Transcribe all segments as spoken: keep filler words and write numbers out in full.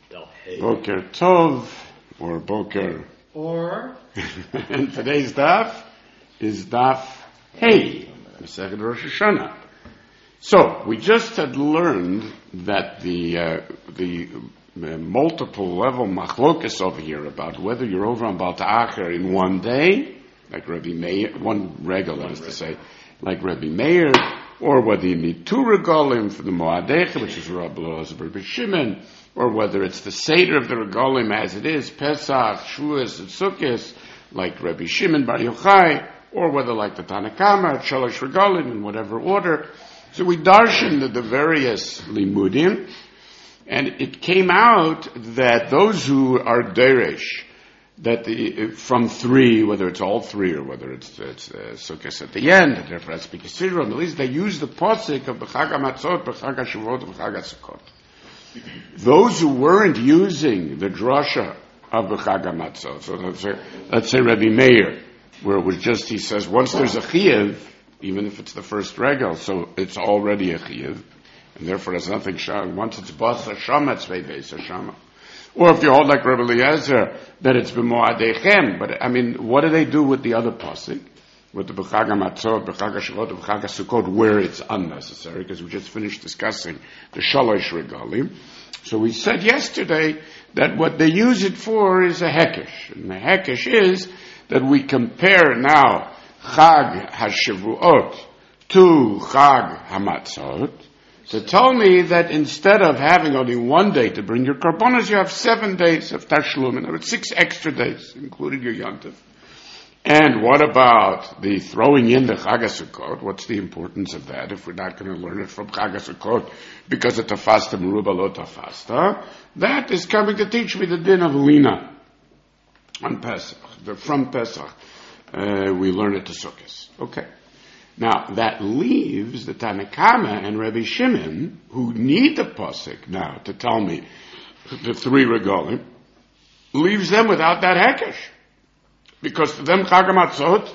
Boker Tov, or Boker. Or? And today's daf is daf Hey, Masechet Rosh Hashanah. So, we just had learned that the, uh, the uh, multiple level machlokas over here about whether you're over on Baal Ta'acher in one day, like Rabbi Meir, one regular is to say, like Rabbi Meir, or whether you need two regalim for the Moadecha, which is Rabbi Elazar Rabbi Shimon, or whether it's the Seder of the regalim as it is, Pesach, Shavuos, and Sukkot, like Rabbi Shimon Bar Yochai, or whether like the Tanna Kama, Shalosh regalim, in whatever order. So we darshan the various limudim, and it came out that those who are deresh, that the, from three, whether it's all three or whether it's, it's uh, Sukkot at the end, and therefore that's because Sidron, at least they use the posik of B'chag HaMatzot, B'chag HaShavuot, B'chag HaSukkot. Those who weren't using the drasha of B'chag HaMatzot, so let's say, let's say Rabbi Meir, where it was just, he says, once there's a chiyuv, even if it's the first regal, so it's already a chiyuv, and therefore there's nothing sham. Once it's bas hashama, it's beis hashama. Or if you hold like Rabbi Eliezer, that it's b'moadechem. But I mean, what do they do with the other pasuk, with the b'chag hamatzot, b'chag hashavot, b'chag hasukot, where it's unnecessary? Because we just finished discussing the shalosh regalim. So we said yesterday that what they use it for is a hekesh, and the hekesh is that we compare now Chag HaShavuot to Chag HaMatzot, to tell me that instead of having only one day to bring your karbonos, you have seven days of tashlum, and six extra days, including your yontif. And what about the throwing in the Chag HaSukkot? What's the importance of that if we're not going to learn it from Chag HaSukkot because of tafasta meruba lo tafasta? That is coming to teach me the din of Lina on Pesach, the, from Pesach. Uh, we learn it to Sukkot. Okay. Now, that leaves the Tanna Kama and Rabbi Shimon, who need the pasuk now to tell me the three regalim, leaves them without that hekesh. Because to them, Chag HaMatzot,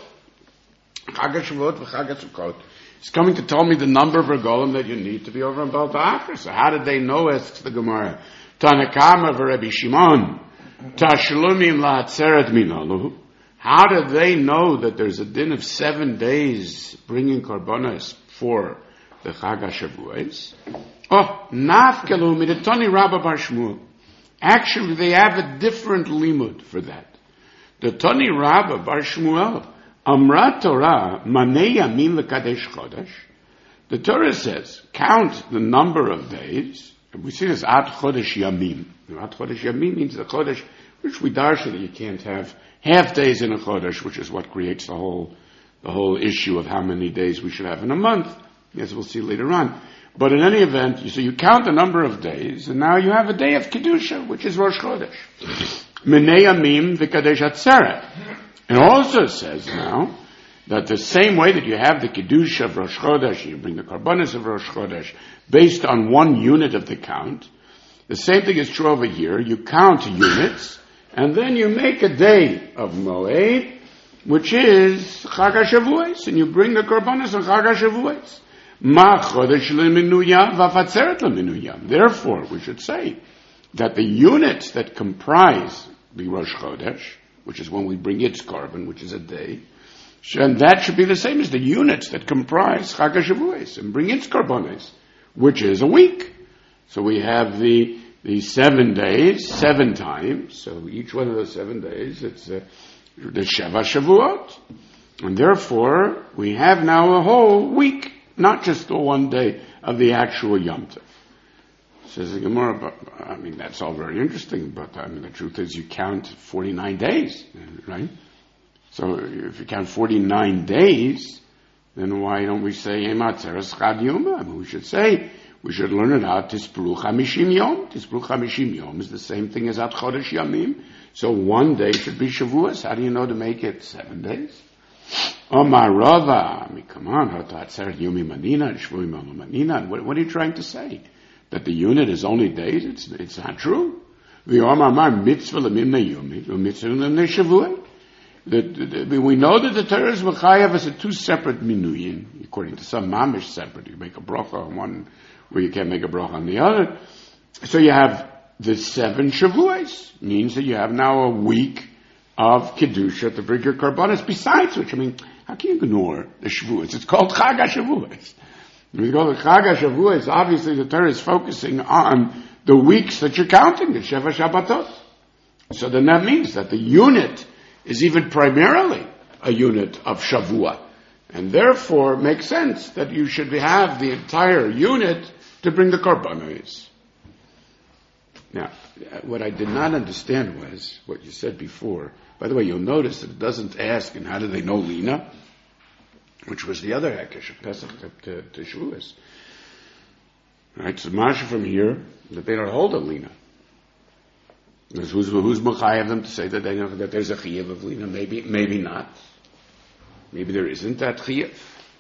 Chag HaShavuot, Chag HaSukkot, is coming to tell me the number of regalim that you need to be over on Baal Ta'acher. So how did they know, asks the Gemara, Tanna Kama v'Rabbi Shimon, Tashlumim la'atzeret minalu. How do they know that there's a din of seven days bringing karbonos for the Chag HaShavuos? Oh, nafkelu midetoni Rabba Bar Shmuel. Actually, they have a different limud for that. The Toni Rabba Bar Shmuel, Amra Torah, Manei Yamin L'Kadesh Chodesh. The Torah says, count the number of days, and we see this Ad Chodesh Yamim. Ad Chodesh Yamim means the Chodesh, which we darshan that you can't have half days in a Chodesh, which is what creates the whole, the whole issue of how many days we should have in a month, as we'll see later on. But in any event, you, so you count the number of days, and now you have a day of Kedusha, which is Rosh Chodesh. Menei Yamim v'Kadesh Atzeret. It also says now, that the same way that you have the Kedusha of Rosh Chodesh, you bring the Karbonos of Rosh Chodesh, based on one unit of the count, the same thing is true over here. You count units, and then you make a day of Moed, which is Chag HaShavuos, and you bring the Karbonos of Chag HaShavuos. Ma Chodesh le'minuyam v'afatzeret le'minuyam. Therefore, we should say that the units that comprise the Rosh Chodesh, which is when we bring its carbon, which is a day, and that should be the same as the units that comprise Chag HaShavuos and bring its Karbonos, which is a week. So we have the the seven days, seven times. So each one of those seven days, it's uh, the Sheva Shavuot. And therefore, we have now a whole week, not just the one day of the actual Yom Tov. Says the Gemara, but, I mean, that's all very interesting, but I mean, the truth is you count forty-nine days, right? So if you count forty-nine days, then why don't we say Ematzeres Chad Yoma? I mean, we should say, we should learn it out, Tispru Chamishim Yom. Tispru Chamishim Yom is the same thing as Ad Chodesh Yamim. So one day should be Shavuos. How do you know to make it seven days? Omar Rava, I mean, come on, Hatzeret Yomi Manina, Shvuim Manina. What, what are you trying to say? That the unit is only days? It's, it's not true. The Omar Mitzvah Lemimne Yomi, Mitzvah Lemimne Shavuot. We know that the Torah is Mechayev as a two separate minuyim, according to some mamish separate. You make a bracha on one where you can't make a bracha on the other. So you have the seven Shavuos means that you have now a week of Kedusha to bring your Karbanos, besides which, I mean, how can you ignore the Shavuos? It's called Chag HaShavuos. We go to Chag HaShavuos, obviously the Torah is focusing on the weeks that you're counting, the Sheva Shabbatot. So then that means that the unit is even primarily a unit of Shavua. And therefore, it makes sense that you should have the entire unit to bring the Karbanos. Now, what I did not understand was what you said before. By the way, you'll notice that it doesn't ask, and how do they know Lina? Which was the other Hekesh of Pesach to, to, to Shavuos. Right, so Masha from here, that they don't hold a Lina. Who's, who's Mechayev them to say that, they know that there's a Chiyuv of Lina? Maybe, maybe not. Maybe there isn't that Chiyuv.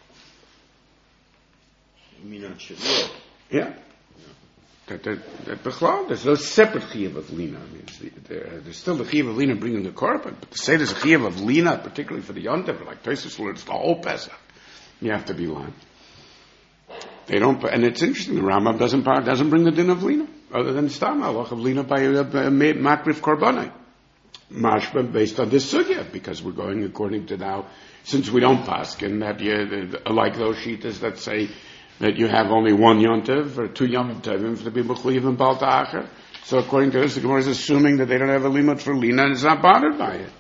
You mean on Shavuot? Yeah. That, that, that Bechlal, there's no separate Chiyuv of Lina. I mean, the, there, there's still the Chiyuv of Lina bringing the Korban, but to say there's a Chiyuv of Lina, particularly for the Yontif, like Tosfos learns the whole Pesach, you have to be lying. They don't, and it's interesting, the Rambam doesn't, doesn't bring the din of Lina, other than Stam Halach of Lina by uh, Makrif Korbanai. Mashba based on this sugya, because we're going according to now, since we don't paskin, that you, like those shitas that say that you have only one yontiv or two yontivim for the people who live in Balta Acher. So according to this, the Gemara is assuming that they don't have a limit for Lina and is not bothered by it.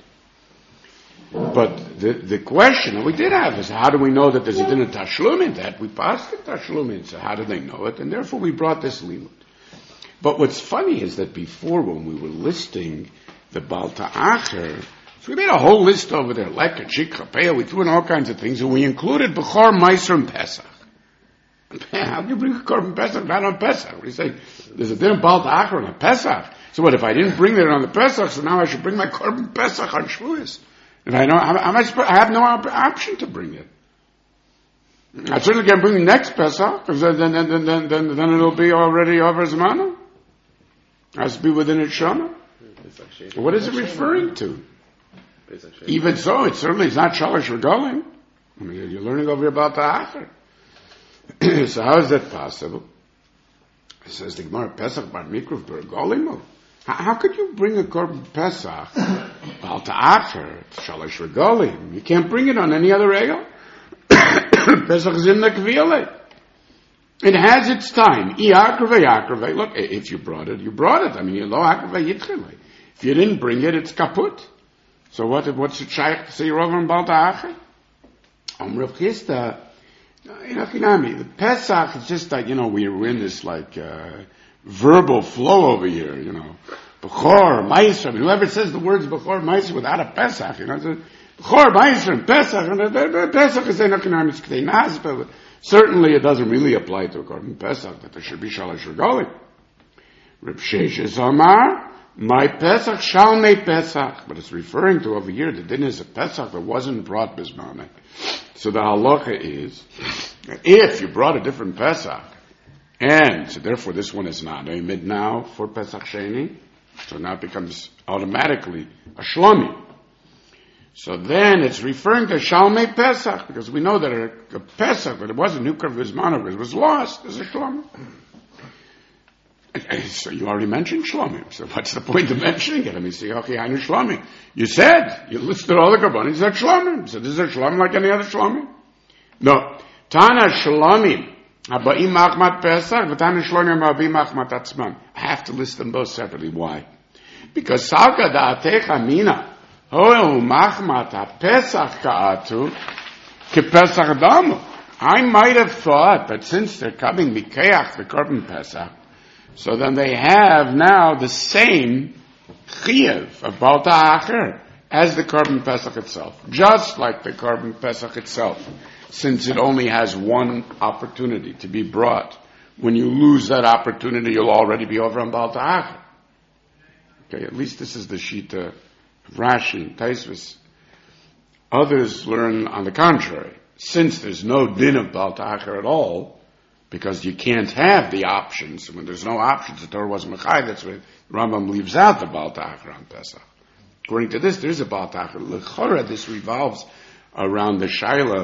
But the, the question that we did have is, how do we know that there's a din of Tashlum in that? We passed the Tashlum in, so how do they know it? And therefore we brought this limit. But what's funny is that before, when we were listing the Balta Acher, so we made a whole list over there, Leka, Chikra, Peah, we threw in all kinds of things, and we included Bechor, Meiser, and Pesach. How do you bring a Korban Pesach not on Pesach? What do you say? There's a din of Balta Acher on a Pesach. So what, if I didn't bring it on the Pesach, so now I should bring my Korban Pesach on Shavuos? And I know, how am I supposed, I have no op- option to bring it. I certainly can't bring the next Pesach, because then, then, then, then, then, then it'll be already over Zmana. It has to be within its Shana. What is it referring to? Even so, it certainly is not Shalosh Regalim. I mean, you're learning over about the Acher. So how is that possible? It says the Gemara, Pesach bar Mikruv Regalim. How could you bring a Korban Pesach Bal Ta'acher, Shalosh Regalim? You can't bring it on any other regel. Pesach is in the Kvile. It has its time. Look, if you brought it, you brought it. I mean, if you didn't bring it, it's kaput. So what? What's it shaykh to say you're over in Bal Ta'acher? Om Rav Chisda, the Pesach is just like, you know, we're in this like uh, verbal flow over here, you know. Bechor, Meiser, I mean, whoever says the words Bechor, Meiser without a Pesach, you know, Bechor, Meiser, and Pesach, and Pesach is in Akinam, it's K'tei Nas, but certainly it doesn't really apply to a Korban Pesach, that there should be Shalosh Regalim. Reb Sheshes Amar, my Pesach, Shalmei Pesach, but it's referring to over here, the din is a Pesach that wasn't brought Bismane. So the halacha is, if you brought a different Pesach, and so therefore this one is not a mid now for Pesach Sheni, so now it becomes automatically a Shlomi. So then it's referring to Shalmei Pesach, because we know that a, a Pesach, but it wasn't Nukar Vizmanov, it was lost as a Shlomi. So you already mentioned Shlomi, so what's the point of mentioning it? I mean, see, okay, I know Shlomi. You said, you listed all the Karbanim, you said Shlomi. So this is a Shlomi like any other Shlomi? No. Tana Shlomi. I have to list them both separately. Why? Because Salka da'atecha mina hoel machmat Pesach ka'atu kePesach damu. I might have thought that since they're coming mikeach the Korban Pesach, so then they have now the same chiyuv of Bal Ta'acher as the Korban Pesach itself, just like the Korban Pesach itself. Since it only has one opportunity to be brought. When you lose that opportunity, you'll already be over on Bal Ta'acher. Okay, at least this is the Shita of Rashi and Tosfos. Others learn on the contrary. Since there's no din of Bal Ta'acher at all, because you can't have the options, when there's no options, the Torah wasn't Mechai, that's why Rambam leaves out the Bal Ta'acher on Pesach. According to this, there is a Bal Ta'acher. L'chora, this revolves around the Shaila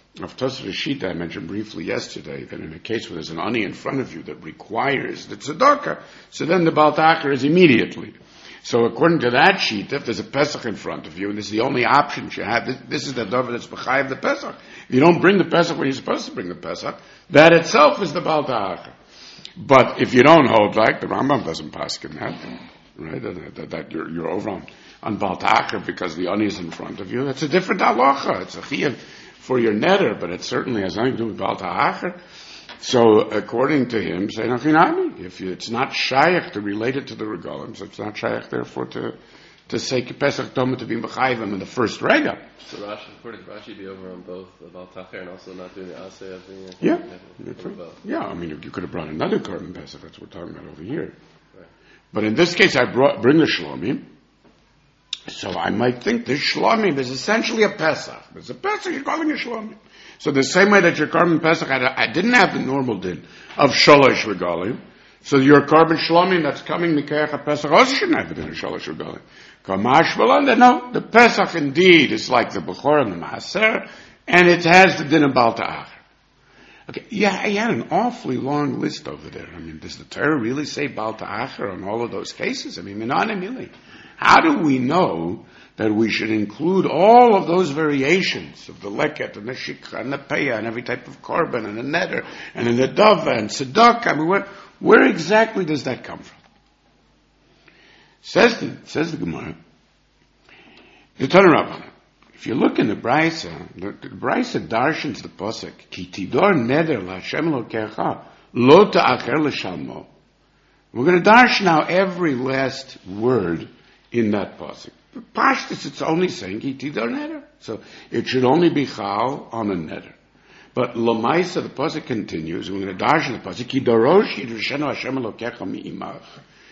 of Tosfos Shita I mentioned briefly yesterday, that in a case where there's an ani in front of you that requires the tzedakah, so then the Baal Ta'achar is immediately. So according to that sheet, if there's a Pesach in front of you, and this is the only option you have, this, this is the davar that's b'chayav the Pesach. If you don't bring the Pesach when you're supposed to bring the Pesach, that itself is the Baal Ta'achar. But if you don't hold like, the Rambam doesn't paskin that, right? That, that, that you're, you're over on, on Baal Ta'achar because the ani is in front of you. That's a different halacha. It's a chiyuv for your netter, but it certainly has nothing to do with Baal Ta'achar. So, according to him, say Nachinami, if you, it's not shaykh to relate it to the regalim, so it's not shaykh, therefore, to to say Pesach Toma to be B'chayvim in the first rega. So Rashi, according to Rashi, be over on both the Baal Ta'achar and also not doing the Aseh of being yeah, yeah. I mean, you could have brought another carbon Pesach. That's what we're talking about over here. Right. But in this case, I brought bring the Shlomim. So I might think this Shlomim is essentially a Pesach. It's a Pesach. You're calling it Shlomim. So the same way that your carbon Pesach, I, I didn't have the normal din of Sholosh Regalim. So your carbon Shlomim that's coming Mikeach Pesach also shouldn't have the din of Sholosh Regalim. Kamash Velanda, no, the Pesach indeed is like the Bechor and the Maaser, and it has the din of Baal Ta'achar. Okay, yeah, he had an awfully long list over there. I mean, does the Torah really say Baal Ta'achar on all of those cases? I mean, Minan Emili. How do we know that we should include all of those variations of the leket and the shikha and the peah and every type of korban and the neder and in the dava and tzedakah? I mean, where, where exactly does that come from? Says the, says the Gemara, the Tanna Rabbanan. If you look in the Brisa, the, the Brisa darshans the pasuk, ki tidor neder laHashem Elokecha lo ta'acher l'shalmo. We're going to darsh now every last word in that pasuk. Pashtus, it's only saying ki tidor neder. So it should only be chal on a neder. But Lamaisa, the pasuk continues, we're going to darsh in the pasuk, ki dorosh yidrishenu Hashem Elokecha mi'imach.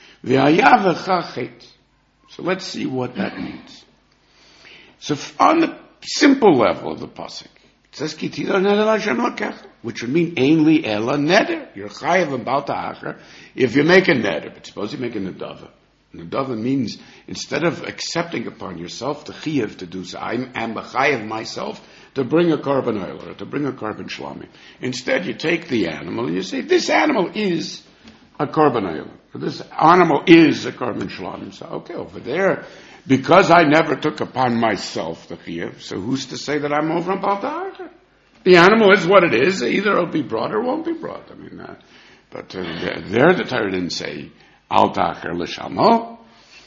So let's see what that means. So on the simple level of the pasuk, it says ki tidor neder Hashem Elokecha, which would mean ainli ela neder. You're chayav and Baal Ta'achar if you make a neder, but suppose you make a nedava. Nedava means instead of accepting upon yourself the chiyuv to do so, I am chayav myself to bring a carbon oil or to bring a carbon shlami. Instead, you take the animal and you say, this animal is a carbon oil. This animal is a carbon shlami. So, okay, over there, because I never took upon myself the chiyuv, so who's to say that I'm over on Baal Ta'achar? The animal is what it is. Either it'll be brought or won't be brought. I mean, uh, but uh, there the Torah didn't say Al Ta'achar l'shalmo.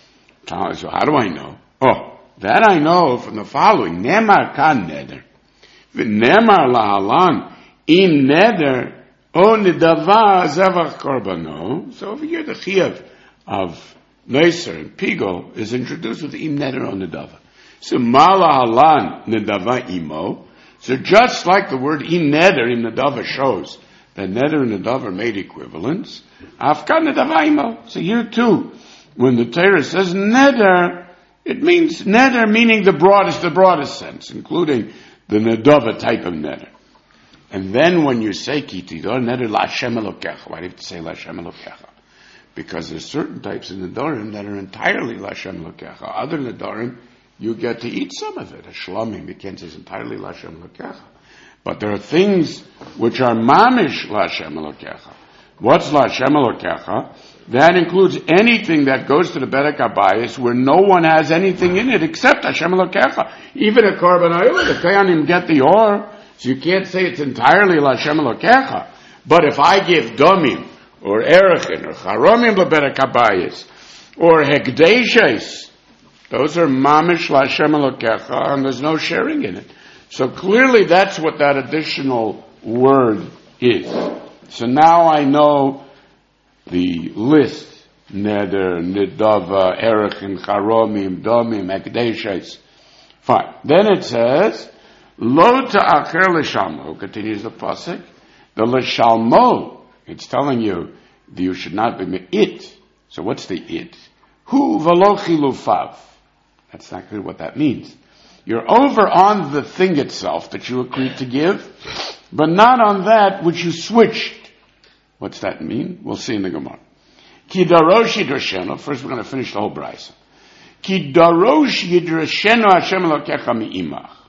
So how do I know? Oh, that I know from the following. Nemar kan neder. V'nemar lahalan im neder o nedava zevach korbano. So over here the chiyuv of Neser and Pigol is introduced with im neder o nedava. So ma lahalan nedava imo. So just like the word im neder im nedava shows that neder and nedava are made equivalents, afkan nedava imo. So here too, when the Torah says neder, it means neder meaning the broadest, the broadest sense, including the nedava type of neder. And then when you say ki tidor neder laHashem Elokecha, why do you have to say laHashem Elokecha? Because there's certain types of nedarim that are entirely laHashem Elokecha. Other nedarim, you get to eat some of it. A shlomim, you can't say it's entirely laHashem Elokecha. But there are things which are mamish laHashem Elokecha. What's laHashem Elokecha? That includes anything that goes to the Bedek HaBayis where no one has anything in it except Hashem Elokecha. Even a carbon oil, the Kayanim get the or, so you can't say it's entirely Hashem Elokecha. But if I give domim, or erechin, or charomim lebedek habayis, or hekdeshes, those are mamish Hashem Elokecha, and there's no sharing in it. So clearly that's what that additional word is. So now I know the list, neder, nedava, erechin, charomim, domim, hekdeshes. Fine. Then it says, Lo ta'acher l'shalmo, continues the pasuk. The l'shalmo, it's telling you that you should not be it. So what's the it? Hu v'lo chilufav. That's not clear what that means. You're over on the thing itself that you agreed to give, but not on that which you switched. What's that mean? We'll see in the Gemara. Ki darosh yidrashenu. First we're going to finish the whole brisa. Ki darosh yidrashenu Hashem Elokecha mi'imach.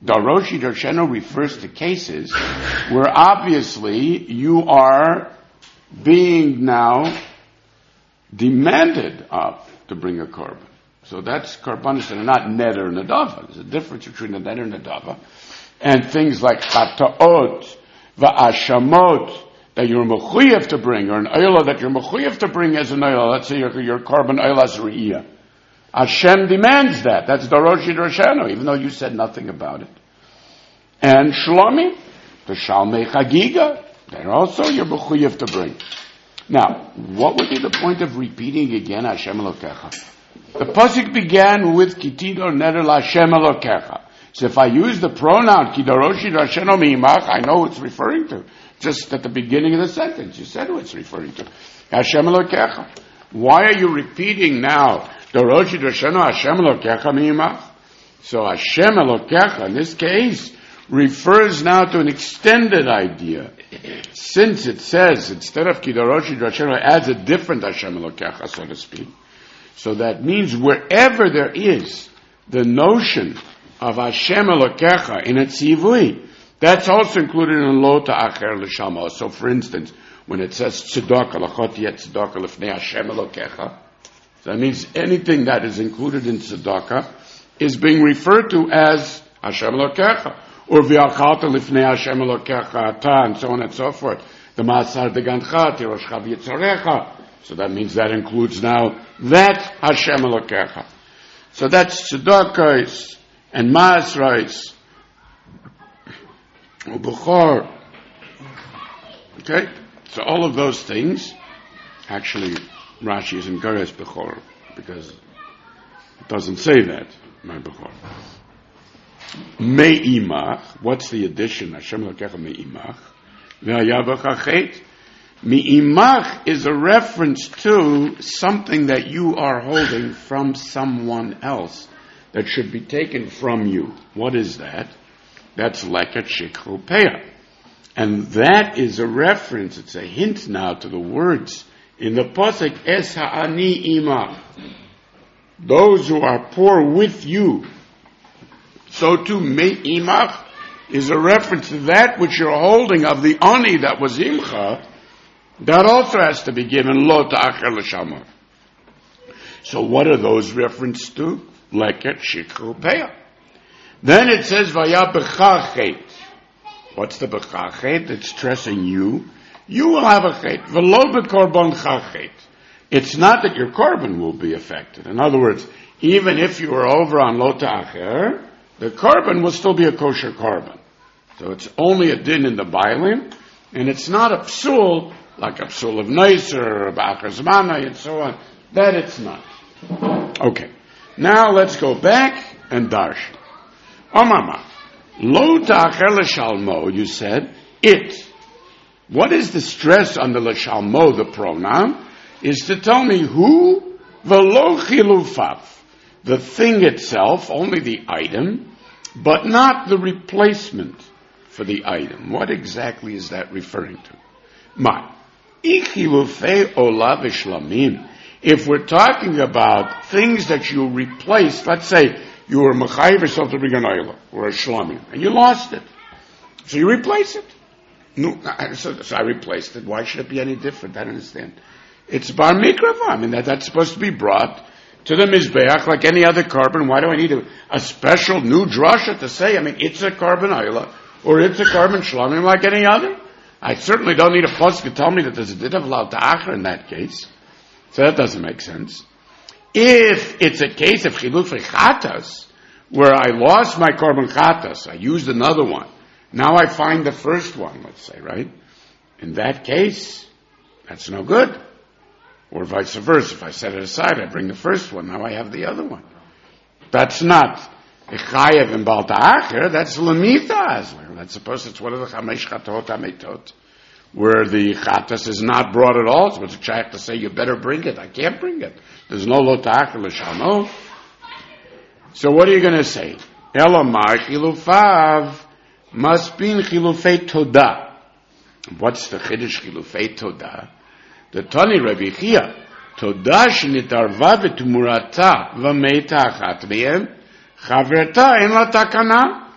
Daroshi Darsheno refers to cases where obviously you are being now demanded of to bring a korban. So that's korbanos that are not neder and nadava. There's a difference between the neder and nadava. And things like chataot, va'ashamot, that you're mechuyev to bring, or an oila that you're mechuyev to bring as an oila. Let's say your, your korban oila is re'iyah. Hashem demands that. That's Daroshi Darsheno, even though you said nothing about it. And Shlomi, the Shalmei Chagiga, they're also you're mechuyev to bring. Now, what would be the point of repeating again Hashem Elokecha? The pasuk began with Kitidor Neder Hashem Elokecha. So if I use the pronoun Kidaroshi Darsheno Mi'imach, I know what it's referring to. Just at the beginning of the sentence, you said what it's referring to. Hashem Elokecha. Why are you repeating now Daroshi Darsheno Hashem Elokecha Mi'imach? So Hashem Elokecha, in this case, refers now to an extended idea. Since it says, instead of Kidaroshi Darsheno, it adds a different Hashem Elokecha, so to speak. So that means wherever there is the notion of Hashem Elokecha in a tzivui, that's also included in Lo Ta'acher L'Shalmo. So for instance, when it says Tzedakah, L'chot Yet Tzedakah L'fnei Hashem Elokecha, that means anything that is included in Tzedakah is being referred to as Hashem Elokecha. Or V'yachalta L'fnei Hashem Elokecha Ata, and so on and so forth. The Ma'asar Degancha, Tiroshcha V'yitzorecha. So that means that includes now that Hashem Elokecha. So that's tzedakahs and ma'asrais, u'bechor. Okay? So all of those things, actually Rashi is in Gares Bechor, because it doesn't say that, my Bechor. Me'imach, what's the addition? Hashem Elokecha me'imach. Ve'ayavach Mi'imach is a reference to something that you are holding from someone else that should be taken from you. What is that? That's leket shikhu peah. And that is a reference, it's a hint now to the words in the pasuk, Es ha'ani imach. Those who are poor with you. So too, me'imach is a reference to that which you're holding of the ani that was imcha. That also has to be given Lo Ta'acher L'Shalmo. So what are those references to? Leket Shikhu Peah. Then it says Vaya B'cha. What's the B'cha? It's stressing you. You will have a chet. V'lo b'korban chachet. It's not that your korban will be affected. In other words, even if you are over on Lo Ta'acher, the korban will still be a kosher korban. So it's only a din in the Bailim, and it's not a psul like a psul of Neiser, or Ba'achar Zmanai, and so on. That it's not. Okay. Now let's go back and darshan. Omama. Lo ta'acher l'shalmo, you said, it. What is the stress on the l'shalmo, the pronoun? Is to tell me who? V'lo chilufav. The thing itself, only the item, but not the replacement for the item. What exactly is that referring to? Ma. If we're talking about things that you replaced, let's say you were mechayiv yourself to bring an oila or a shlamim, and you lost it, so you replace it. No, so, so I replaced it. Why should it be any different? I don't understand. It's bar mikrava. I mean that that's supposed to be brought to the mizbeach like any other korban. Why do I need a, a special new drasha to say? I mean it's a korban oila or it's a korban shlamim like any other. I certainly don't need a pasuk to tell me that there's a din of Lo Ta'acher in that case. So that doesn't make sense. If it's a case of chiluf chatas, where I lost my korban chatas, I used another one, now I find the first one, let's say, right? In that case, that's no good. Or vice versa. If I set it aside, I bring the first one, now I have the other one. That's not Chayev and Bal Ta'acher, that's Lamita Azler. That's supposed to, it's one of the Chamesh Chatot HaMeitot, where the Chatas is not brought at all. So it's a check to say, you better bring it. I can't bring it. There's no Lo Ta'acher L'Shalmo. So what are you going to say? Elamar Chilufav must be Chilufei Todah. What's the Chiddush Chilufei Todah? The Tani Rabbi Chia, Todah shenitarva v'tumurata v'meita achat me'em, chaverta en la takana.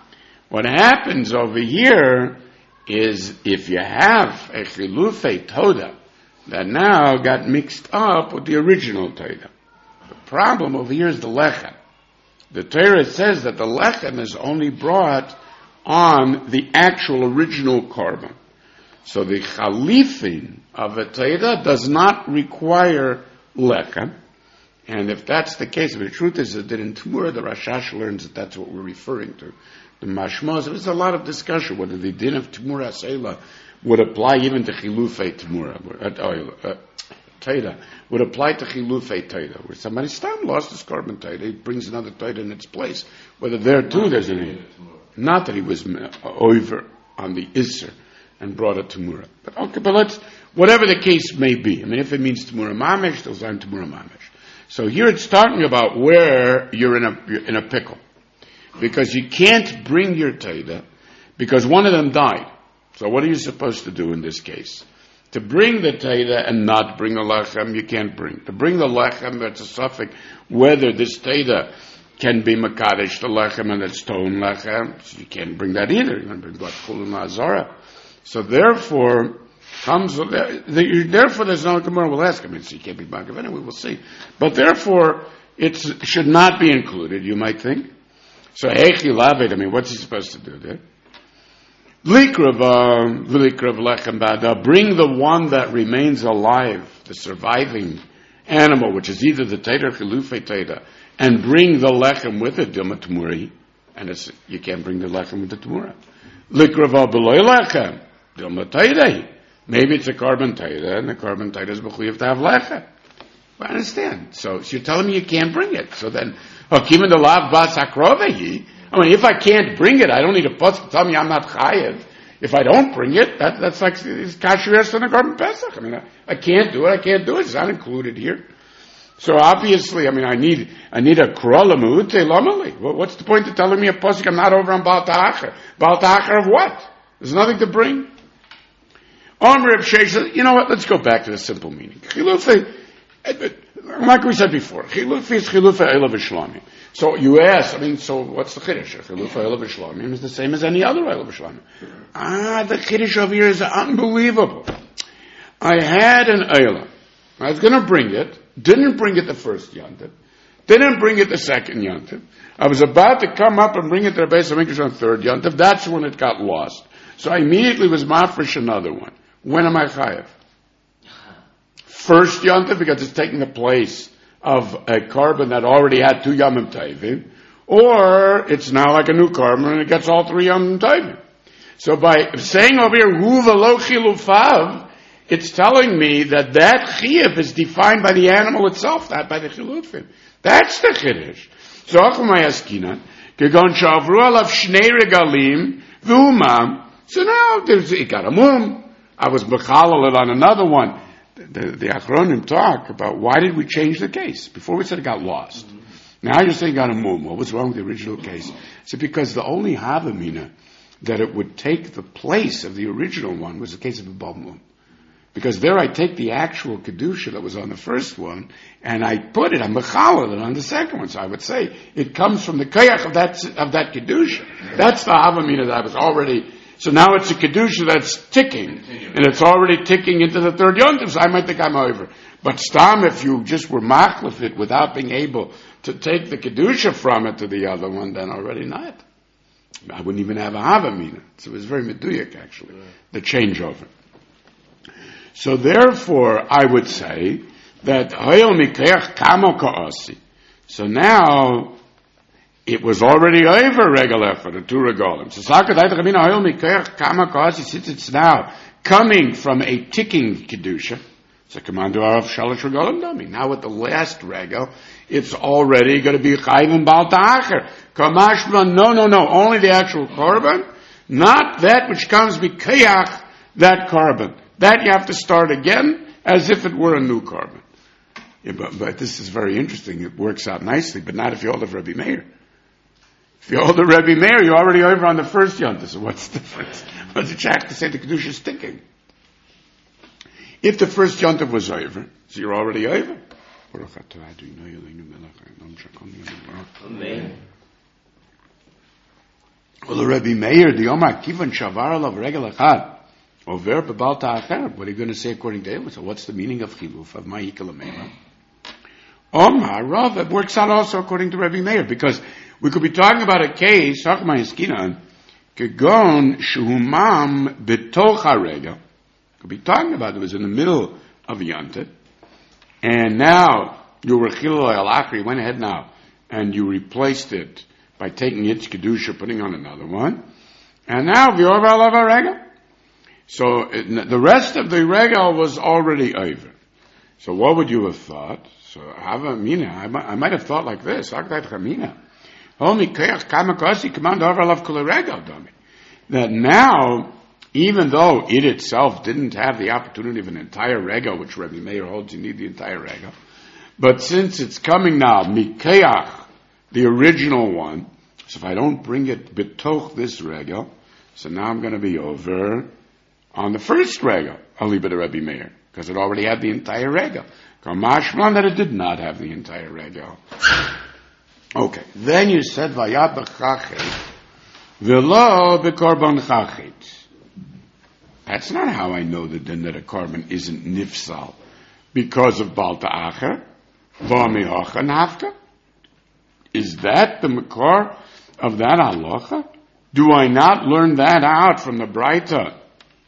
What happens over here is if you have a chilufei toda that now got mixed up with the original Torah. The problem over here is the lechem. The Torah says that the lechem is only brought on the actual original korban. So the chalifin of a Torah does not require lechem. And if that's the case, the truth is that in Tumura, the Rashash learns that that's what we're referring to. The Mashmos, there's a lot of discussion whether the din of Tumura Seila would apply even to Chilufei Tumura, uh, uh, Torah, would apply to Chilufei Torah, where somebody stam lost his korban Torah, he brings another Torah in its place. Whether there too there's an not that he was over on the Isser and brought a Tumura. But okay, but let's, whatever the case may be, I mean, if it means Tumura Mamesh, they'll sign Tumura Mamesh. So here it's talking about where you're in a, you're in a pickle. Because you can't bring your Torah, because one of them died. So what are you supposed to do in this case? To bring the Torah and not bring the Lechem, you can't bring. To bring the Lechem, that's a suffix, whether this Torah can be Makadesh, the Lechem, and it's Ton Lechem, so you can't bring that either. You can't bring what Chulun Azara. So therefore, comes, therefore there's no Gemara will ask. I mean, so you can't be Bagav anyway, we'll see. But therefore, it should not be included, you might think. So, Eichi Lavet, I mean, what's he supposed to do there? Likrav, Likrav Lechem Bada, bring the one that remains alive, the surviving animal, which is either the Teda or Chilufei Teda, and bring the Lechem with it, Dilma Tumuri, and it's, you can't bring the Lechem with the Tumura. Likrav Beloy Lechem, Dilma Teda. Maybe it's a korban Teda, and the korban Teda is B'chuyev to have Lechem. I understand. So, so you're telling me you can't bring it. So then, Hakim the Lav Bas Hakrovehi. I mean, if I can't bring it, I don't need a putz to tell me I'm not chayev. If I don't bring it, that, that's like kashriyas on the korban Pesach. I mean, I, I can't do it. I can't do it. It's not included here. So obviously, I mean, I need I need a krolamut lamali. What's the point of telling me a pasuk I'm not over on Baal Ta'achar? Baal Ta'achar of what? There's nothing to bring. Omer Reb Shesha, you know what? Let's go back to the simple meaning. Chilufei, like we said before, chilufei is chilufei elav v'shlamim. So you ask, I mean, so what's the chiddush? Chilufei elav v'shlamim is the same as any other elav v'shlamim. Ah, the chiddush over here is unbelievable. I had an elah. I was going to bring it. Didn't bring it the first yontif. Didn't bring it the second yontif. I was about to come up and bring it to the base of English on third yontif. That's when it got lost. So I immediately was mafresh another one. When am I chayev? First yontif, because it's taking the place of a korban that already had two yamim tovim, or it's now like a new korban and it gets all three yamim tovim. So by saying over here, hu v'lo chilufav, it's telling me that that chiyuv is defined by the animal itself, not by the chilufim. That's the chiddush. So achamay askinan, kegon shavru alav shnei regalim v'umam. So now there's it got a mum. I was mechalal it on another one. The, the Achronim talk about why did we change the case? Before we said it got lost. Mm-hmm. Now you're saying it got a mum. What was wrong with the original case? So because the only havamina that it would take the place of the original one was the case of a Balmum. Because there I take the actual Kedusha that was on the first one, and I put it, I'm mechalal it on the second one. So I would say, it comes from the koyach of that, of that Kedusha. That's the havamina that I was already. So now it's a Kedusha that's ticking, and it's already ticking into the third yontif, so I might think I'm over. But stam, if you just were machlef it without being able to take the Kedusha from it to the other one, then already not. I wouldn't even have a havamina. So it was very meduyak, actually, the changeover. So therefore, I would say that hayol mikeach kamo ka'asi. So now, it was already over regal for the two regalim. So since it's now coming from a ticking kedusha, so commando of shalosh regalim dami. Now with the last regal, it's already going to be chayvim bal ta'acher. Kamashma, no, no, no, only the actual korban, not that which comes b'kayach, that korban. That you have to start again as if it were a new korban. Yeah, but, but this is very interesting. It works out nicely, but not if you hold of Rabbi Meir. If you hold the Rebbe Meir, you're already over on the first yontif. So what's the difference? What's the check to say the kedusha is ticking? If the first yontif was over, so you're already over. Amen. Well, the Rebbe Meir, the Omar Kivan Shavar Alav Regel Echad, Over Bebal Ta'acher. What are you going to say according to him? So what's the meaning of Chiluf, of Ma'ikal Meir? Omar, Rav, it works out also according to Rebbe Meir, because we could be talking about a case, Chachma Yeskinan, Kegon Shehumam Betoch HaRegel. Could be talking about it was in the middle of Yantet, and now you were Chilul Al Akhri, went ahead now, and you replaced it by taking its Kedusha, putting on another one, and now V'yorva Alav HaRegel. So it, the rest of the Regel was already over. So what would you have thought? So Hava Mina, I might, I might have thought like this, that now, even though it itself didn't have the opportunity of an entire Regel, which Rebbe Meir holds you need the entire Regel, but since it's coming now, Mikeach, the original one, so if I don't bring it betoch this Regel, so now I'm going to be over on the first Regel, I'll leave it to Rebbe Meir, because it already had the entire Regel. Mashman that it did not have the entire Regel. Okay, then you said Vayat b'chachet v'lo b'korban chachet. That's not how I know that then that a korban isn't nifsal because of Bal Ta'acher v'amihocha nafka. Is that the makor of that halacha? Do I not learn that out from the Braita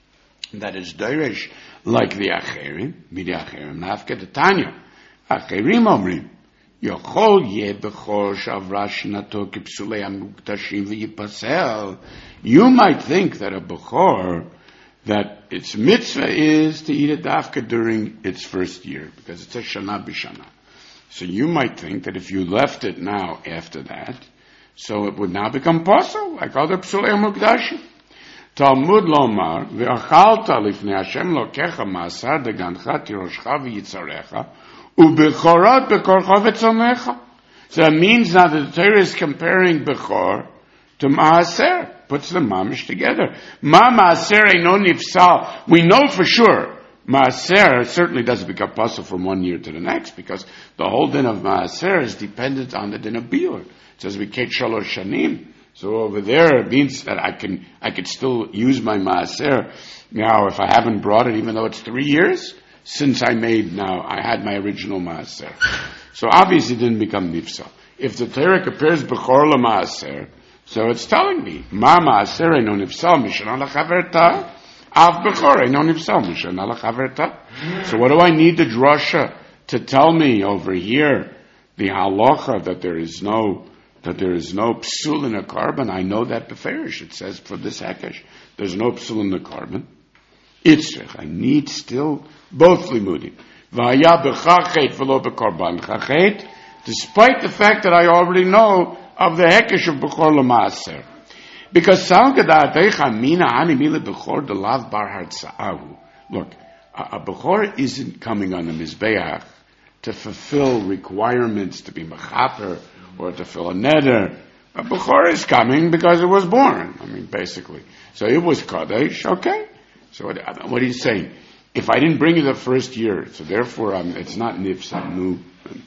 that is Derish like the Acherim, Midi Acherim, Nafka the Tanya. Acherim Omrim, Yochol Ye Bechor Shavra Shnato Kipsulei Amukdashim V'Yipasel. You might think that a Bechor, that its mitzvah is to eat a dafka during its first year, because it's a Shana B'Shana. So you might think that if you left it now after that, so it would now become possible, like other Psulei Amukdashim. Talmud lomar ve'achalta lifnei Hashem lokecha ma'asar degancha tiroshcha v'yitzarecha u'bechorot bekorcha v'tzomecha. So that means now that the Torah is comparing bechor to ma'aser, puts the mamish together. Ma ma'aser eino nifsal. We know for sure ma'aser certainly doesn't become possible from one year to the next, because the whole din of ma'aser is dependent on the din of biur. It says we kate shalosh shanim. So over there, it means that I can, I could still use my maaser now if I haven't brought it, even though it's three years since I made now, I had my original maaser. So obviously it didn't become nifsal. If the Torah compares bechor la maaser, so it's telling me, ma maaser eino nifsal mishana lachaverta, av bechor eino nifsal mishana lachaverta. So what do I need the drasha to tell me over here, the halacha, that there is no that there is no psul in a korban? I know that beferish. It says for this hekesh, there's no psul in the korban. Itzrich, I need still both limudim. V'haya b'chachet v'lo b'korban chachet, despite the fact that I already know of the hekesh of b'chor l'maaser. Because sal gadat eicha mina ani mila b'chor delav bar hartza'ahu. Look, a, a b'chor isn't coming on the mizbeach to fulfill requirements to be mechaper or to fill a neder. A bechor is coming because it was born. I mean, basically. So it was kadesh, okay. So what, what he's saying, if I didn't bring it the first year, so therefore um, it's not nifsanu.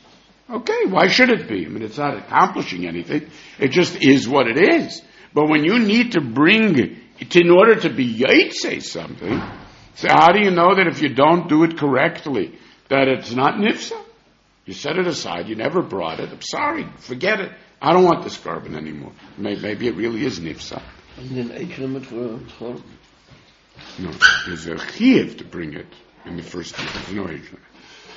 Okay, why should it be? I mean, it's not accomplishing anything. It just is what it is. But when you need to bring it in order to be yaitse something, so how do you know that if you don't do it correctly, that it's not nifsa? You set it aside. You never brought it. I'm sorry. Forget it. I don't want this korban anymore. Maybe, maybe it really is nifsa. No, there's a chiyuv to bring it in the first year. There's no age limit.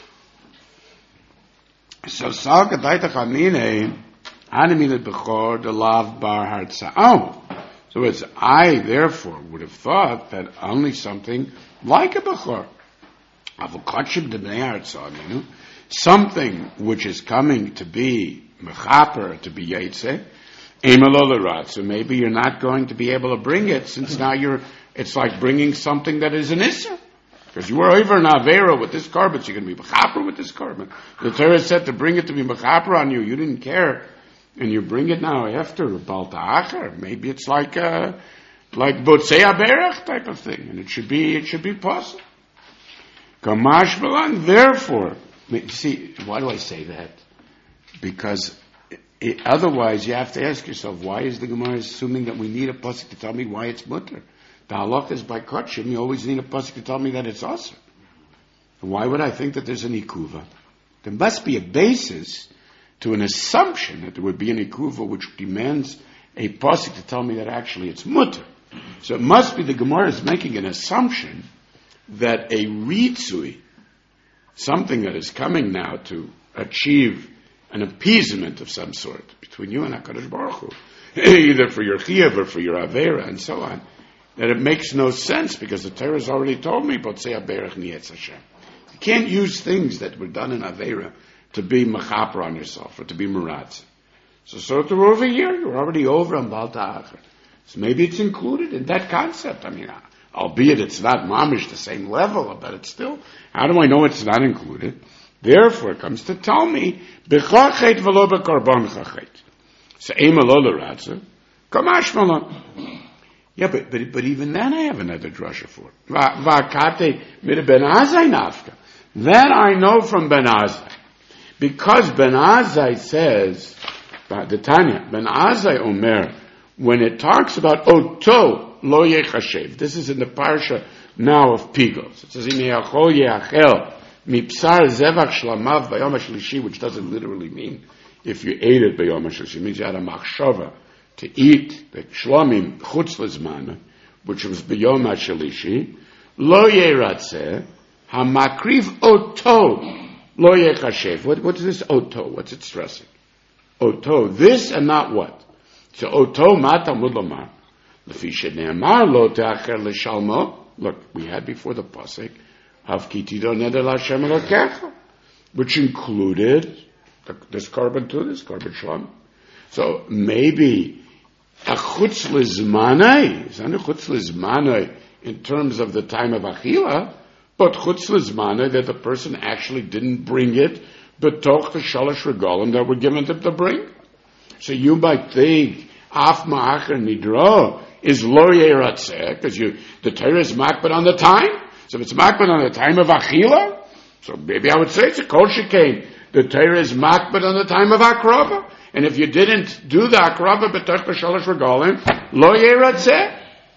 So sal kadaita chamine animile bechor delav bar hartza'ahu. So it's I therefore would have thought that only something like a bechor, avokachim debnei hartza'ahu, something which is coming to be mechaper, to be yaitse, emalolarat. So maybe you're not going to be able to bring it, since now you're, it's like bringing something that is an isser. Because you were over an avera with this korban, so you're going to be mechaper with this korban. The Torah said to bring it to be mechaper on you. You didn't care, and you bring it now after Bal Ta'acher. Maybe it's like a, like botzei aberach type of thing, and it should be it should be possible. Kamash balan. Therefore, see, why do I say that? Because it, otherwise, you have to ask yourself, why is the Gemara assuming that we need a pasuk to tell me why it's mutter? The halakha is by kachim. You always need a pasuk to tell me that it's aser. Why would I think that there's an ikuva? There must be a basis to an assumption that there would be an ikuva which demands a pasuk to tell me that actually it's mutter. So it must be the Gemara is making an assumption that a ritzui, something that is coming now to achieve an appeasement of some sort between you and HaKadosh Baruch Hu, either for your chiyuv or for your avera and so on, that it makes no sense because the Torah has already told me, Botzei HaBerach Niyetz Hashem. You can't use things that were done in avera to be mechaper on yourself or to be meratz. So sort of over here, you're already over on Baal Ta'achar. So maybe it's included in that concept. I mean, albeit it's not mamish the same level, but it's still, how do I know it's not included? Therefore, it comes to tell me, b'chachet v'lo b'korban chachet. So, ema lo l'ratza, kamash malon. Yeah, but, but, but even then I have another drasha for it. V'akate mit Ben Azai nafka. That I know from Ben Azai. Because Ben Azai says, the Tanya, Ben Azai Omer, when it talks about Oto lo yechashev, this is in the parsha now of Pigos. It says, Im yachol yeachel mipsar zevach shlamav bayom hashlishi, which doesn't literally mean if you ate it bayom hashlishi. It means you had a machshava to eat the shlamim chutz lezman, which was bayom hashlishi. Lo yeratzeh hamakriv oto lo yechashev. What, what is this oto? What's it stressing? Oto, this and not what? So oto ma Talmud lomar. Lefi shene'amar lo te'acher l'shalmo. Look, we had before the pasuk of kitido neder l'Hashem Elokecha, which included this carbon too, this carbon shalom. So maybe a chutz lizmanai, it's not a chutz lizmanai in terms of the time of achila, but chutz lizmanai that the person actually didn't bring it, but toch the shalosh regalim that were given to, to bring. So you might think af ma'acher nidro is lo yeratzeh, because you the Torah is makbid on the time. So if it's makbid on the time of achila, so maybe I would say it's a kol shekain. The Torah is makbid on the time of akrava, and if you didn't do the akrava b'toch b'shalosh regalim, lo yeratzeh.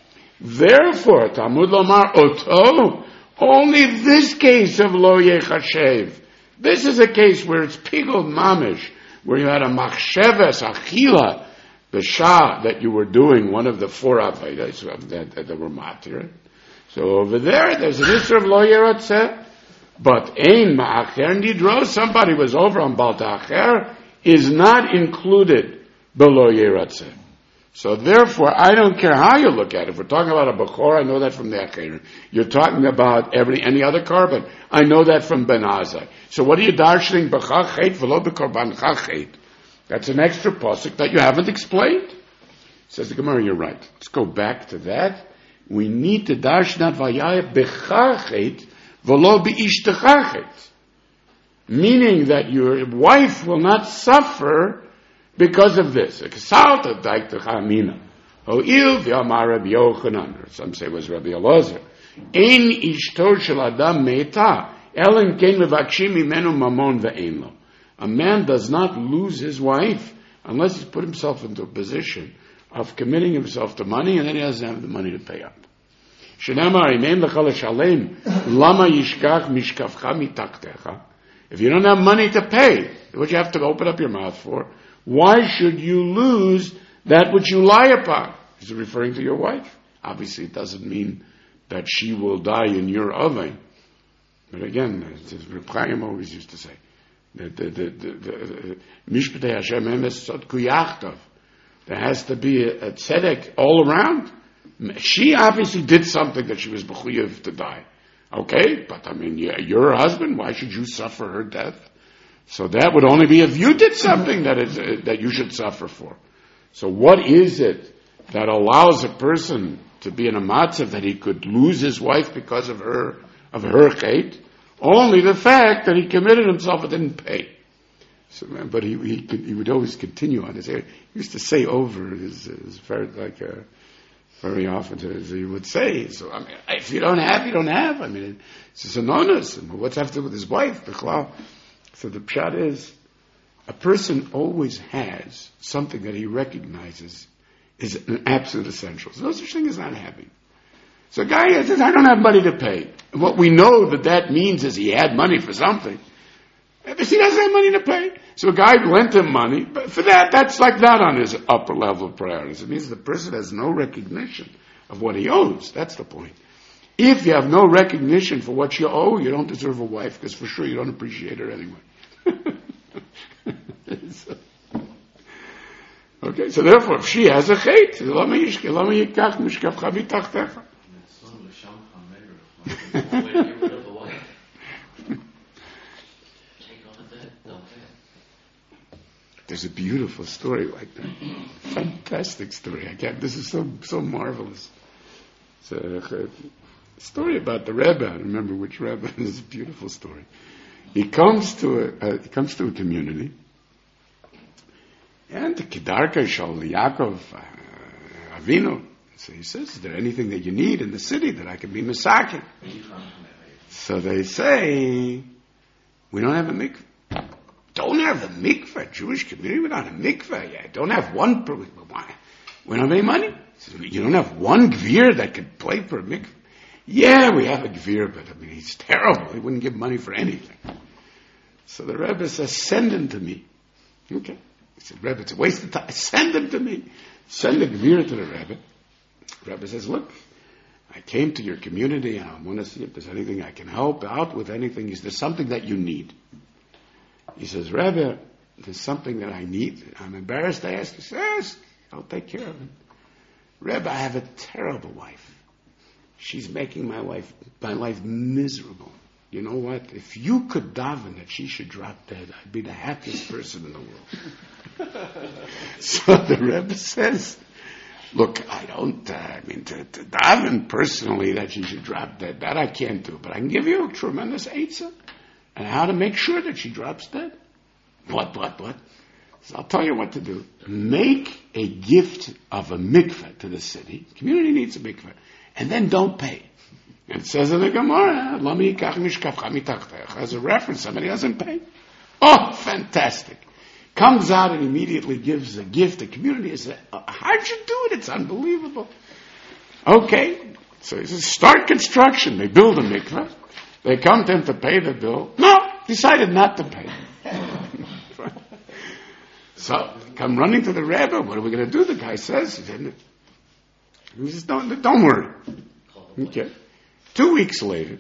Therefore, Talmud lomar oto, only this case of lo yechashev. This is a case where it's pigul mamish, where you had a machsheves achila, the shah that you were doing one of the four avaydas that, that, that were matir. So over there, there's an issue of lo yeratzeh, but ein ma'acher nidro, somebody was over on Baal Ta'acher, is not included below yeratzeh. So therefore, I don't care how you look at it. If we're talking about a Bechor, I know that from the Acher. You're talking about every any other carbon. I know that from Ben Azai. So what are you darshaning? B'chachet v'lo b'korban chachet. That's an extra pasuk that you haven't explained. Says the Gemara, you're right. Let's go back to that. We need to darshan that vayaya b'chachet v'lo b'ishtechachet. Meaning that your wife will not suffer because of this. Some say it was Rabbi Elazar. Ein ishto shel adam meta, elen ken mevakshim mimenu mamon ve'en lo. A man does not lose his wife unless he's put himself into a position of committing himself to money, and then he doesn't have the money to pay up. Shenamar imein lecha leshalem, lama yishkach mishkavcha mitaktecha. If you don't have money to pay, what you have to open up your mouth for? Why should you lose that which you lie upon? Is it referring to your wife? Obviously, it doesn't mean that she will die in your oven. But again, as Reb Chaim always used to say, the Mishpatei Hashem emes sot kuyachtov. There has to be a, a tzedek all around. She obviously did something that she was b'chuyev to die. Okay, but I mean, you're her husband. Why should you suffer her death? So that would only be if you did something that is uh, that you should suffer for. So what is it that allows a person to be in a matzav that he could lose his wife because of her of her chait? Only the fact that he committed himself and didn't pay. So, but he he, could, he would always continue on his. He used to say over his, his very like uh, very often as he would say. So I mean, if you don't have, you don't have. I mean, it's just an onus. What's have to do with his wife? So the pshat is A person always has something that he recognizes is an absolute essential. So no such thing as not having. So a guy says, I don't have money to pay. And what we know that that means is he had money for something. But he doesn't have money to pay. So a guy lent him money, but for that, that's like not on his upper level of priorities. It means the person has no recognition of what he owes. That's the point. If you have no recognition for what you owe, you don't deserve a wife, because for sure you don't appreciate her anyway. so, okay, so therefore, if she has a chait, lama yishke, lama yikach mishkavcha mitachtecha. There's a beautiful story like that. Fantastic story. I can't, this is so so marvelous. It's a, a story about the Rebbe. I don't remember which Rebbe. It's a beautiful story. He comes to a, a he comes to a community, and the Kedarka Shal Yaakov uh, Avinu. So he says, "Is there anything that you need in the city that I can be masakin?" So they say, "We don't have a mikveh." Don't have a mikveh, Jewish community without a mikveh. Yeah, don't have one. Why? We don't have any money. You don't have one gvir that could play for a mikveh. Yeah, we have a gvir, but I mean he's terrible. He wouldn't give money for anything. So the Rebbe says, "Send him to me." Okay. He said, "Rebbe, it's a waste of time. Send him to me." Send the gvir to the Rebbe. The Rebbe says, "Look, I came to your community and I want to see if there's anything I can help out with. Anything? Is there something that you need?" He says, "Rebbe, there's something that I need. I'm embarrassed to ask." He says, "Ask. I'll take care of it." "Rebbe, I have a terrible wife. She's making my wife, my life miserable. You know what? If you could daven that she should drop dead, I'd be the happiest person in the world." So the Rebbe says, "Look, I don't, uh, I mean, to, to daven personally that she should drop dead, that I can't do, but I can give you a tremendous eitzah. And how to make sure that she drops dead." What, what, what? So I'll tell you what to do. Make a gift of a mikveh to the city. The community needs a mikveh. And then don't pay. And it says in the Gemara, "Lama yikach mishkavcha mitachtecha." As a reference, somebody doesn't pay. Oh, fantastic. Comes out and immediately gives a gift. The community is, how'd you do it? It's unbelievable. Okay. So he says, start construction. They build a mikveh. They come to him to pay the bill. No, decided not to pay. So, come running to the Rebbe. What are we going to do? The guy says, he says, don't, don't worry. Okay. Two weeks later,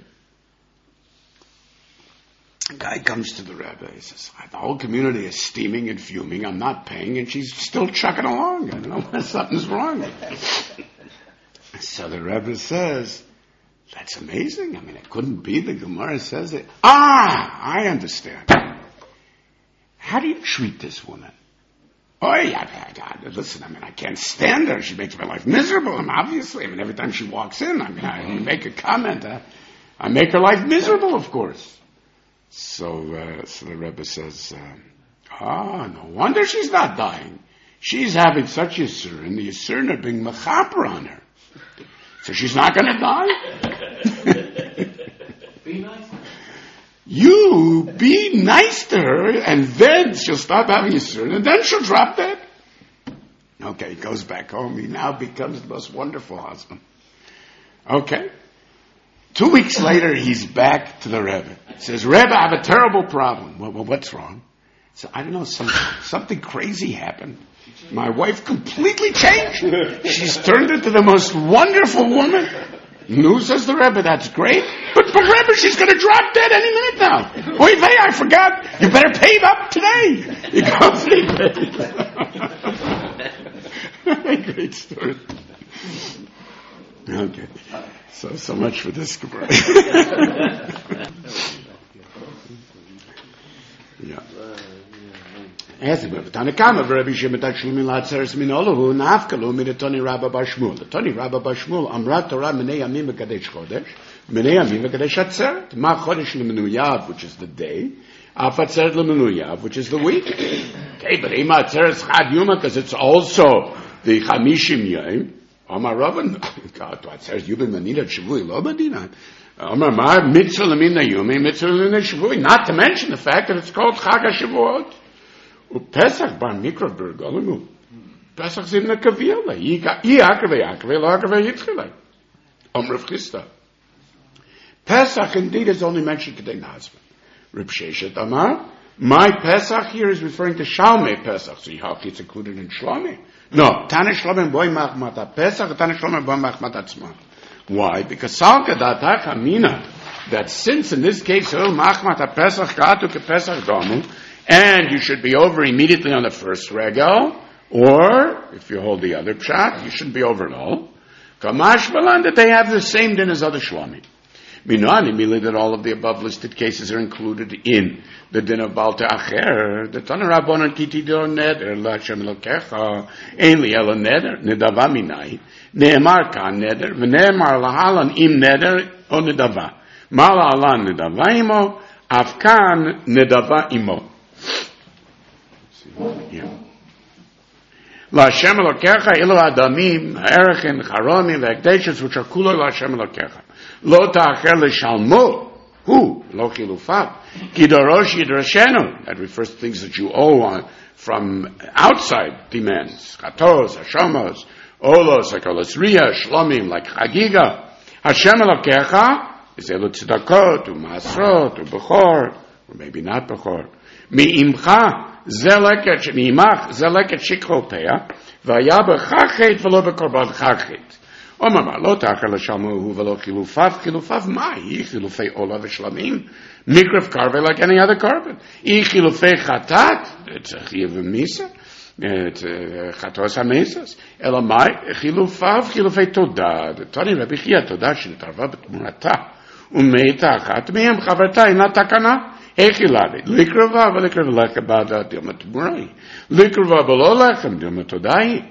the guy comes to the Rebbe. He says, the whole community is steaming and fuming. I'm not paying, and she's still chucking along. I don't know why something's wrong. So the Rebbe says, that's amazing. I mean, it couldn't be. The Gemara says it. Ah, I understand. How do you treat this woman? Oh, yeah, yeah, yeah, listen, I mean, I can't stand her. She makes my life miserable. And obviously, I mean, every time she walks in, I mean, I make a comment. I, I make her life miserable, of course. So, uh, so the Rebbe says, uh, ah, no wonder she's not dying. She's having such yisur, and the yisur are being mechaper on her. So she's not going to die? Be nice. You be nice to her, and then she'll stop having yisur, and then she'll drop dead. Okay, he goes back home. He now becomes the most wonderful husband. Okay. Two weeks later, he's back to the Rebbe. He says, "Rebbe, I have a terrible problem." Well, well what's wrong? So I don't know, some, something crazy happened. My wife completely changed. She's turned into the most wonderful woman. No, says the Rebbe, that's great. But, but Rebbe, she's going to drop dead any minute now. Oy vey, I forgot. You better pay up today. He goes and he pays. Great story. Okay. So, so much for this Gemara. Yeah. As we Tanakama, Rabbi Shimon Tachshumi Latzeres Minolohu, Nafkalu, Minatoni Rabba Bashmul. Tony Rabba Bashmul, Amrat Torah, Minei Yamim Kadesh Chodesh, Minei Yamim Kadesh Atzeret, Ma Chodesh Lemenuyav, which is the day, Af Atzeret Lemenuyav, which is the week. Okay, but Ema Atzeret Chad Yuma, because it's also the Chamishim Yom. Omar Ravan, God, Atzeret Yubin Manina Shavui Lo Badina. Omar Ma Mitzvah Lemina Yumi, Mitzvah Lemina Shavui. Not to mention the fact that it's called Chag HaShavuot. Pesach bar mikra bergolimu. Pesach zin na kavila. I akarve akarve lo akarve yitzchile. Om Rav Chisda. Pesach indeed is only mentioned Kedei Nazman. Reb Sheshet Amar. My Pesach here is referring to Shalmei Pesach. So it's included in Shlomei. No, Tane Shlomei boy machmat Pesach, Tane Shlomei boy machmat atzma. Why? Because Salka Datach Amina, that since in this case, oh, machmat Pesach Gatu ke Pesach Domu, and you should be over immediately on the first regel, or if you hold the other pshat, you shouldn't be over at all. Kamash Balan, that they have the same din as other Shlomei. Minani, merely that all of the above listed cases are included in the din of Baal Te'acher. The Tana Rabbanan Kiti Dor Neder, La Hashem Elokecha, Ein Li Ela Neder, Nedava Minai, Ne'emar Kan Neder, V'ne'emar Lahalan Im Neder, O Nedava. Ma Lahalan Nedava Imo, Afkan Nedava Imo. La Hashem Elokecha, Ilu Adamim, Erechin, Charomim, V'ekdeshes, which are Kulo La Hashem Elokecha. Lo ta'acher l'shalmo, who? Lo chilufav. Ki dorosh yidrashenu. That refers to things that you owe on from outside demands. Chatos, hashomos, olos, like olos riyah, shlomim, like chagiga. Hashem elokecha is elu tzedakot, u'masrot, u'bechor, or maybe not bechor. Mi'imcha, zeleket, mi'imach, zeleket shikho peah, v'aya b'chachet v'lo b'korban chachet. Omar lo ta'acher l'shalmo hu v'lo chilufav, chilufav mai, chilufei ola v'shlamim, mikrav karve like any other carbon. I chilufei chatat, it's a chiyav misa, it's a chatos ha-mesas. Ela mai, chilufav, chilufei todah. The Tani Rabbi Chia todah shenetarva b'tmurata. Umei ta'achat, mehem chaverta, ina takana. Echilavi, likrava v'likrav lechem ba'da dilma tmurai. Likrava b'lo lechem dilma todai.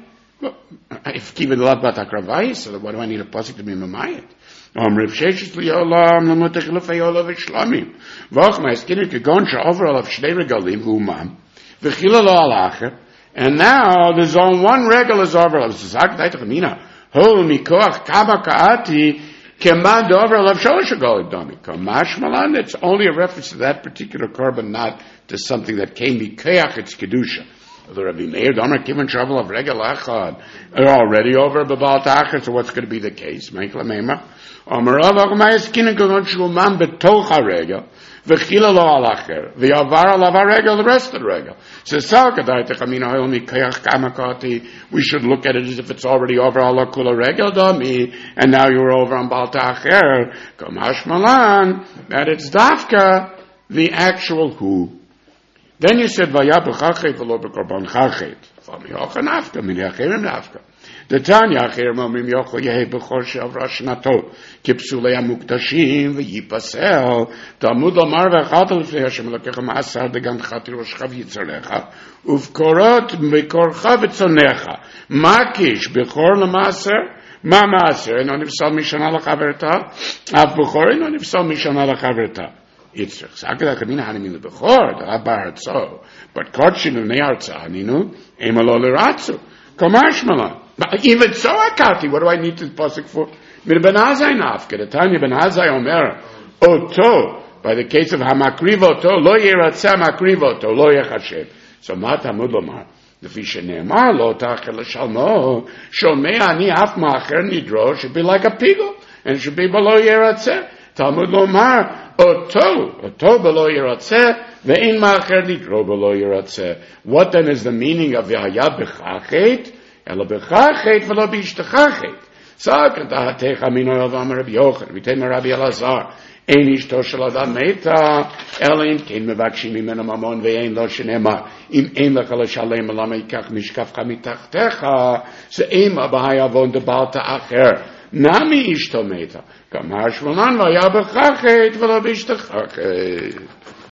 If given a lot about Akravai, so what do I need a pasuk to be mamayit? Um, Rav Sheshes li'olam l'mutech l'fei olav v'shlamim. V'och ma'eskinit kegon she'over olav shnei regalim v'umam v'chila lo alacher. And now there's on one regal is over olav. Zak daitach amina. Ho mikoach kama ka'ati keman over olav sholosh regalim dami. Kamash malan. It's only a reference to that particular korban, not to something that came mikoach its kedusha. The Rabbi Meir, Domer, given trouble of Regel Echad, are already over Baal Ta'acher, so what's going to be the case? Meikla Meimah. Omer Rav, Ogmayes Kinen Gogon Shulman Betoch HaRegel, V'chila Lo Alacher, V'yavar Alav HaRegel, the rest of the Regel. So Salkadai Techamina Hoyomi Kayach Kamakati, we should look at it as if it's already over Allah Kula Regel Domi, and now you're over on Baal Ta'acher, Kamash Malan, that it's Dafka, the actual who. Then you said, "Vaya b'chachet v'lo b'korban chachet." From yocha nafka, min yachirim nafka. The Tanya achirim omrim yocha yehi b'chor she'avra shnato kipsulei hamukdashim v'yipasel Talmud lomar v'achata l'fnei Hashem elokecha ma'asar degan chati roshcha v'yitzarecha uvkorot b'korcha v'tzonecha makish b'chor l'ma'aser ma ma'aser eno nifsal mishana l'chaverta av b'chor eno nifsal mishana l'chaverta. It's Sakada Kamina Hanimil Bechor, the Abaratso, but Korchinu Neartsa Haninu, Emaloliratsu, Kamashmala. But even so, Akati, what do I need to pasuk for? Mir Ben Azai Nafka, the Tanya Ben Azai Omer, Oto, by the case of Hamakrivoto, Lo Yeratsa Makrivoto, Lo Yechashem. So Mata Mudlomar, the Fisha Neemar, Lo Tachel Shalmo, Shomei Ani Af Macher Nidro, should be like a pigel, and should be below Yeratsa. Talmud Lomar, Oto, Oto below Yeratzeh, Ve'in Ma'acher Nidro below Yeratzeh. What then is the meaning of V'haya B'chachet? Ela B'chachet v'lo B'ishtachachet. Sa'kat Ahatecha Mino Yavam Rabbi Yochanan, V'tema Rabbi Elazar, Ein Ishto Shel Adam Meta, Ela Im Kein Mevakshim Mimeno Mamon Ve'ein Lo Shenema, Im Ein Lecha L'Shalem Lama Yikach Mishkafcha Mitachtecha, Se'ema B'haya Von De Baal Ta'acher. Nami ishto meta. Kamash malan v'ya b'chachet v'lo b'ishtachachet.